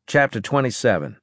Chapter 27.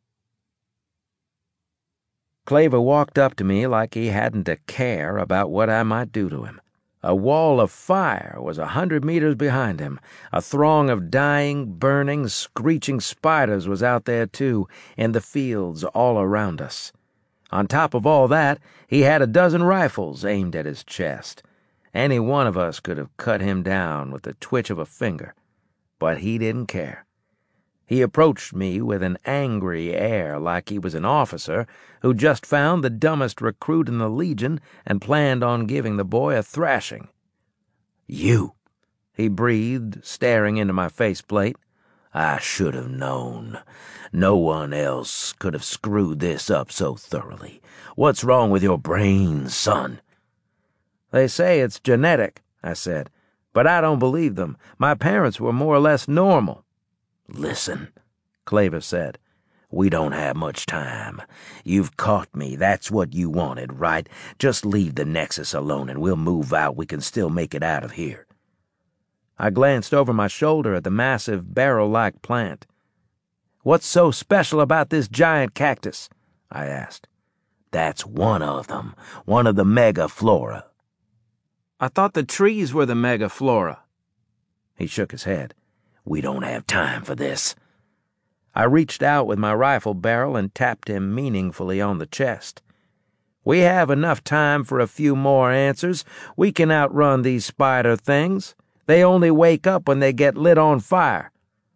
Claver walked up to me like he hadn't a care about what I might do to him. A wall of fire was 100 meters behind him. A throng of dying, burning, screeching spiders was out there, too, in the fields all around us. On top of all that, he had a dozen rifles aimed at his chest. Any one of us could have cut him down with the twitch of a finger. But he didn't care. He approached me with an angry air like he was an officer who just found the dumbest recruit in the Legion and planned on giving the boy a thrashing. "You," he breathed, staring into my faceplate. "I should have known. No one else could have screwed this up so thoroughly. What's wrong with your brain, son?" "They say it's genetic," I said, "but I don't believe them. My parents were more or less normal." "Listen," Claver said. "We don't have much time. You've caught me. That's what you wanted, right? Just leave the Nexus alone and we'll move out. We can still make it out of here." I glanced over my shoulder at the massive barrel-like plant. "What's so special about this giant cactus?" I asked. "That's one of them. One of the megaflora." "I thought the trees were the megaflora." He shook his head. "We don't have time for this." I reached out with my rifle barrel and tapped him meaningfully on the chest. "We have enough time for a few more answers. We can outrun these spider things. They only wake up when they get lit on fire."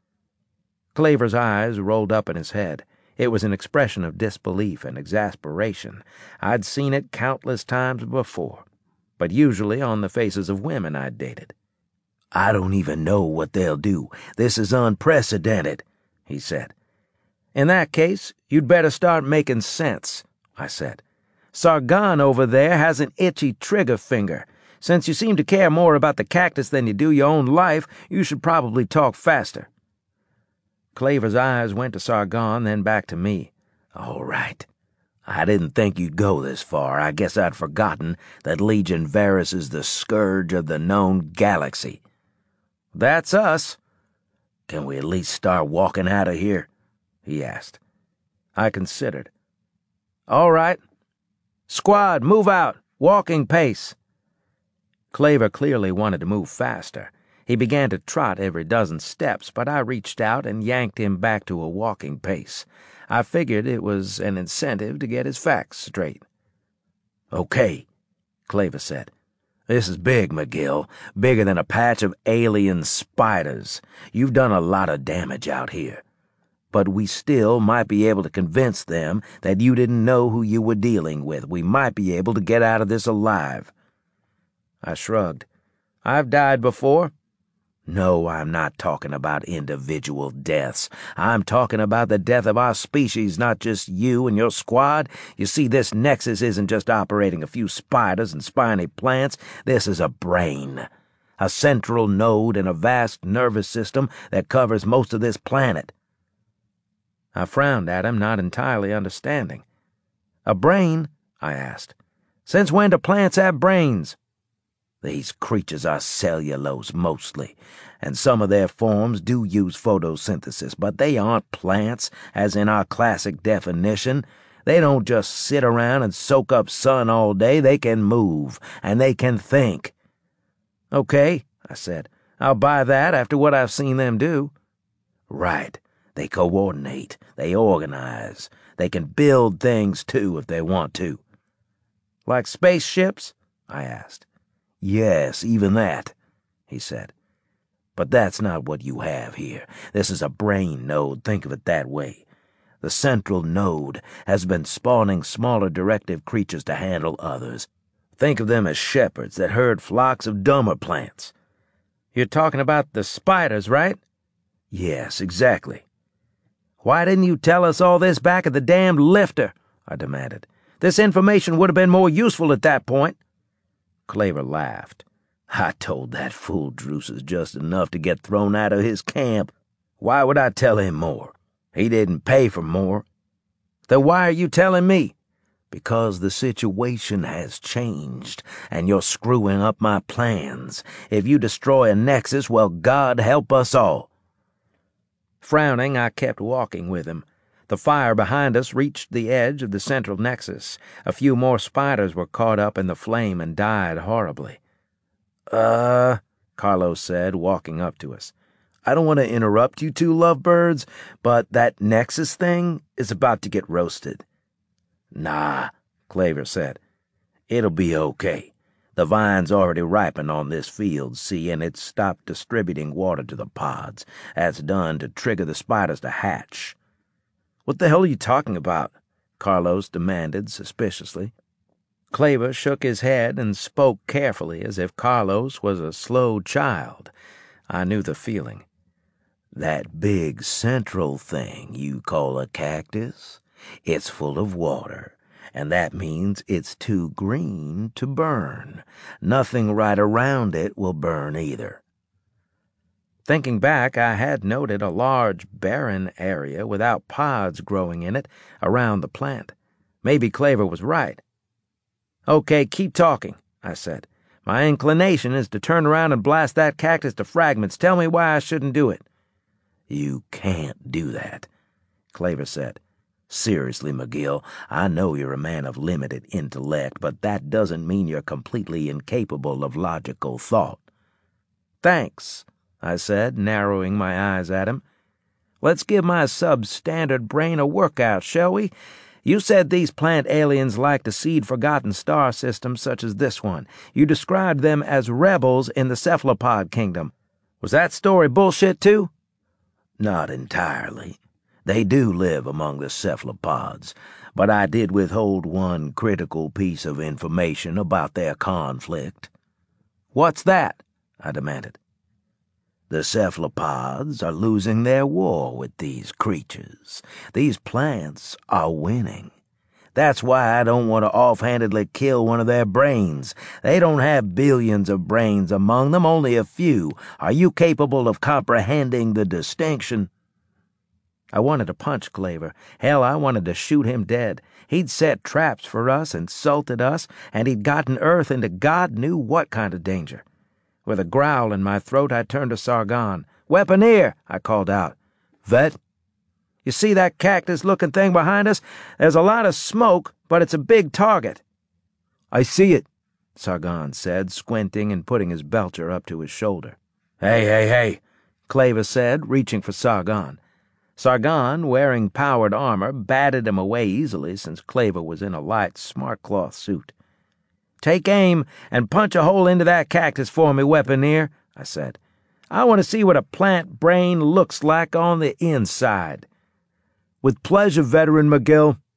Claver's eyes rolled up in his head. It was an expression of disbelief and exasperation. I'd seen it countless times before, but usually on the faces of women I'd dated. "I don't even know what they'll do. This is unprecedented," he said. "In that case, you'd better start making sense," I said. "Sargon over there has an itchy trigger finger. Since you seem to care more about the cactus than you do your own life, you should probably talk faster." Claver's eyes went to Sargon, then back to me. "All right. I didn't think you'd go this far. I guess I'd forgotten that Legion Varus is the scourge of the known galaxy." "That's us." "Can we at least start walking out of here?" he asked. I considered. "All right. Squad, move out. Walking pace." Claver clearly wanted to move faster. He began to trot every dozen steps, but I reached out and yanked him back to a walking pace. I figured it was an incentive to get his facts straight. "Okay," Claver said. "This is big, McGill. Bigger than a patch of alien spiders. You've done a lot of damage out here. But we still might be able to convince them that you didn't know who you were dealing with. We might be able to get out of this alive." I shrugged. "I've died before." "No, I'm not talking about individual deaths. I'm talking about the death of our species, not just you and your squad. You see, this Nexus isn't just operating a few spiders and spiny plants. This is a brain. A central node in a vast nervous system that covers most of this planet." I frowned at him, not entirely understanding. "A brain?" I asked. "Since when do plants have brains?" "These creatures are cellulose mostly, and some of their forms do use photosynthesis, but they aren't plants, as in our classic definition. They don't just sit around and soak up sun all day. They can move, and they can think." "Okay," I said. "I'll buy that after what I've seen them do." "Right. They coordinate. They organize. They can build things, too, if they want to." "Like spaceships?" I asked. "Yes, even that," he said. "But that's not what you have here. This is a brain node, think of it that way. The central node has been spawning smaller directive creatures to handle others. Think of them as shepherds that herd flocks of dumber plants." "You're talking about the spiders, right?" "Yes, exactly." "Why didn't you tell us all this back at the damned lifter?" I demanded. "This information would have been more useful at that point." Claver laughed. "I told that fool Drusus just enough to get thrown out of his camp. Why would I tell him more? He didn't pay for more." "Then why are you telling me?" "Because the situation has changed, and you're screwing up my plans. If you destroy a Nexus, well, God help us all." Frowning, I kept walking with him. The fire behind us reached the edge of the central nexus. A few more spiders were caught up in the flame and died horribly. Carlos said, walking up to us. I don't want to interrupt you two lovebirds, but that Nexus thing is about to get roasted. Nah, Claver said. It'll be okay. The vine's already ripened on this field, see, and it's stopped distributing water to the pods. That's done to trigger the spiders to hatch. What the hell are you talking about? Carlos demanded suspiciously. Claver shook his head and spoke carefully as if Carlos was a slow child. I knew the feeling. That big central thing you call a cactus, it's full of water, and that means it's too green to burn. Nothing right around it will burn either. Thinking back, I had noted a large, barren area without pods growing in it around the plant. Maybe Claver was right. Okay, keep talking, I said. My inclination is to turn around and blast that cactus to fragments. Tell me why I shouldn't do it. You can't do that, Claver said. Seriously, McGill, I know you're a man of limited intellect, but that doesn't mean you're completely incapable of logical thought. Thanks, I said, narrowing my eyes at him. Let's give my substandard brain a workout, shall we? You said these plant aliens like to seed forgotten star systems such as this one. You described them as rebels in the cephalopod kingdom. Was that story bullshit, too? Not entirely. They do live among the cephalopods, but I did withhold one critical piece of information about their conflict. What's that? I demanded. The cephalopods are losing their war with these creatures. These plants are winning. That's why I don't want to offhandedly kill one of their brains. They don't have billions of brains among them, only a few. Are you capable of comprehending the distinction? I wanted to punch Claver. Hell, I wanted to shoot him dead. He'd set traps for us, insulted us, and he'd gotten Earth into God knew what kind of danger. With a growl in my throat, I turned to Sargon. "Weaponeer," I called out. "Vet?" "You see that cactus-looking thing behind us? There's a lot of smoke, but it's a big target." "I see it," Sargon said, squinting and putting his belcher up to his shoulder. Hey, Claver said, reaching for Sargon. Sargon, wearing powered armor, batted him away easily since Claver was in a light smart-cloth suit. "Take aim and punch a hole into that cactus for me, Weaponeer," I said. "I want to see what a plant brain looks like on the inside." "With pleasure, Veteran McGill."